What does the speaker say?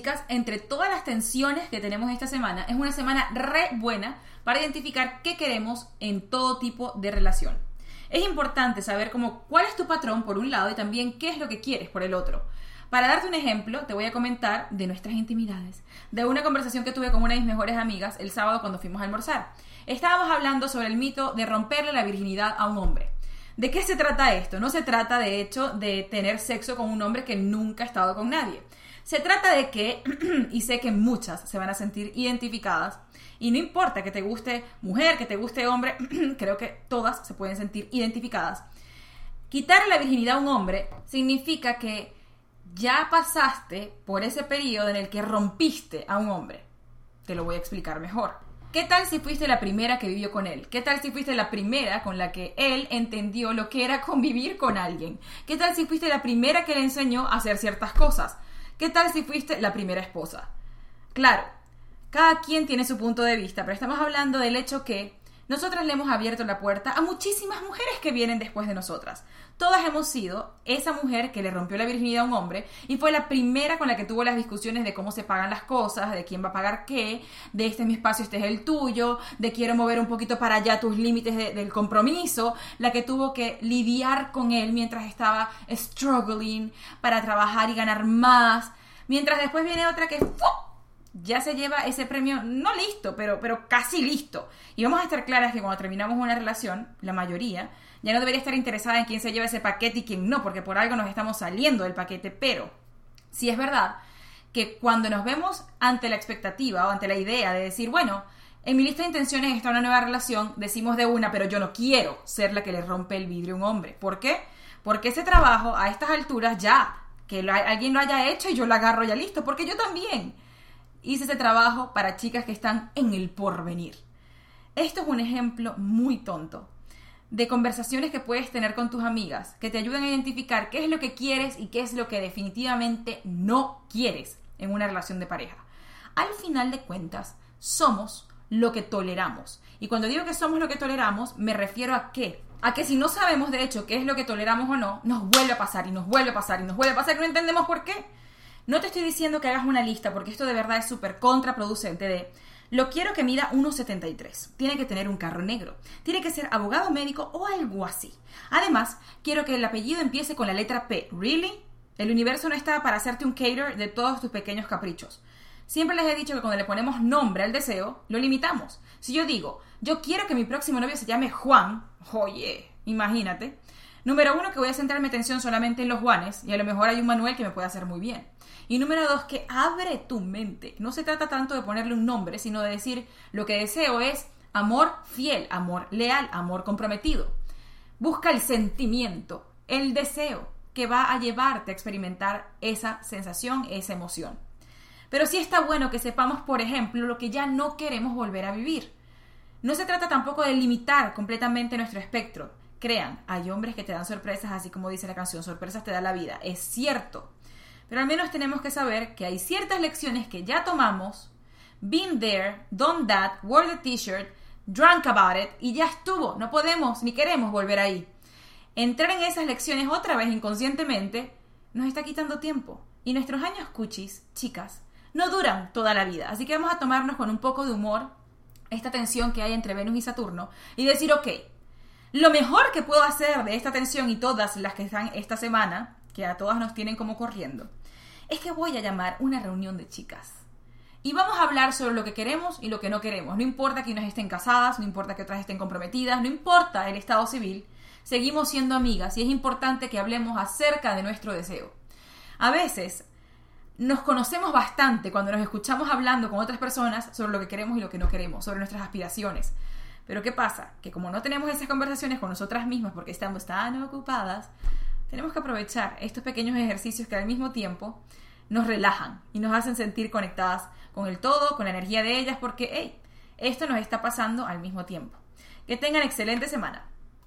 chicas, entre todas las tensiones que tenemos esta semana, es una semana re buena para identificar qué queremos en todo tipo de relación. Es importante saber cuál es tu patrón por un lado y también qué es lo que quieres por el otro. Para darte un ejemplo, te voy a comentar de nuestras intimidades, de una conversación que tuve con una de mis mejores amigas el sábado cuando fuimos a almorzar. Estábamos hablando sobre el mito de romperle la virginidad a un hombre. ¿De qué se trata esto? No se trata, de hecho, de tener sexo con un hombre que nunca ha estado con nadie. Se trata de que, y sé que muchas se van a sentir identificadas, y no importa que te guste mujer, que te guste hombre, creo que todas se pueden sentir identificadas. Quitarle la virginidad a un hombre significa que ya pasaste por ese periodo en el que rompiste a un hombre. Te lo voy a explicar mejor. ¿Qué tal si fuiste la primera que vivió con él? ¿Qué tal si fuiste la primera con la que él entendió lo que era convivir con alguien? ¿Qué tal si fuiste la primera que le enseñó a hacer ciertas cosas? ¿Qué tal si fuiste la primera esposa? Claro, cada quien tiene su punto de vista, pero estamos hablando del hecho que nosotras le hemos abierto la puerta a muchísimas mujeres que vienen después de nosotras. Todas hemos sido esa mujer que le rompió la virginidad a un hombre y fue la primera con la que tuvo las discusiones de cómo se pagan las cosas, de quién va a pagar qué, de este es mi espacio, este es el tuyo, de quiero mover un poquito para allá tus límites del compromiso, la que tuvo que lidiar con él mientras estaba struggling para trabajar y ganar más, mientras después viene otra que ya se lleva ese premio, no listo, pero casi listo. Y vamos a estar claras que cuando terminamos una relación, la mayoría ya no debería estar interesada en quién se lleva ese paquete y quién no, porque por algo nos estamos saliendo del paquete. Pero sí es verdad que cuando nos vemos ante la expectativa o ante la idea de decir, bueno, en mi lista de intenciones está una nueva relación, decimos de una, pero yo no quiero ser la que le rompe el vidrio a un hombre. ¿Por qué? Porque ese trabajo a estas alturas ya, que alguien lo haya hecho y yo lo agarro ya listo, porque yo también hice ese trabajo para chicas que están en el porvenir. Esto es un ejemplo muy tonto de conversaciones que puedes tener con tus amigas que te ayudan a identificar qué es lo que quieres y qué es lo que definitivamente no quieres en una relación de pareja. Al final de cuentas, somos lo que toleramos. Y cuando digo que somos lo que toleramos, me refiero a qué. A que si no sabemos de hecho qué es lo que toleramos o no, nos vuelve a pasar y nos vuelve a pasar y nos vuelve a pasar y no entendemos por qué. No te estoy diciendo que hagas una lista, porque esto de verdad es súper contraproducente de lo quiero que mida 1,73. Tiene que tener un carro negro. Tiene que ser abogado médico o algo así. Además, quiero que el apellido empiece con la letra P. ¿Really? El universo no está para hacerte un cater de todos tus pequeños caprichos. Siempre les he dicho que cuando le ponemos nombre al deseo, lo limitamos. Si yo digo, yo quiero que mi próximo novio se llame Juan, oye, imagínate. Número 1, que voy a centrar mi atención solamente en los Juanes, y a lo mejor hay un Manuel que me puede hacer muy bien. Y número 2, que abre tu mente. No se trata tanto de ponerle un nombre, sino de decir, lo que deseo es amor fiel, amor leal, amor comprometido. Busca el sentimiento, el deseo que va a llevarte a experimentar esa sensación, esa emoción. Pero sí está bueno que sepamos, por ejemplo, lo que ya no queremos volver a vivir. No se trata tampoco de limitar completamente nuestro espectro. Crean, hay hombres que te dan sorpresas, así como dice la canción, sorpresas te da la vida. Es cierto. Pero al menos tenemos que saber que hay ciertas lecciones que ya tomamos, been there, done that, wore the t-shirt, drunk about it, y ya estuvo. No podemos ni queremos volver ahí. Entrar en esas lecciones otra vez inconscientemente nos está quitando tiempo. Y nuestros años cuchis, chicas, no duran toda la vida. Así que vamos a tomarnos con un poco de humor esta tensión que hay entre Venus y Saturno y decir, ok, lo mejor que puedo hacer de esta tensión y todas las que están esta semana, que a todas nos tienen como corriendo, es que voy a llamar una reunión de chicas. Y vamos a hablar sobre lo que queremos y lo que no queremos. No importa que unas estén casadas, no importa que otras estén comprometidas, no importa el estado civil, seguimos siendo amigas y es importante que hablemos acerca de nuestro deseo. A veces nos conocemos bastante cuando nos escuchamos hablando con otras personas sobre lo que queremos y lo que no queremos, sobre nuestras aspiraciones. Pero ¿qué pasa? Que como no tenemos esas conversaciones con nosotras mismas porque estamos tan ocupadas, tenemos que aprovechar estos pequeños ejercicios que al mismo tiempo nos relajan y nos hacen sentir conectadas con el todo, con la energía de ellas, porque esto nos está pasando al mismo tiempo. Que tengan excelente semana.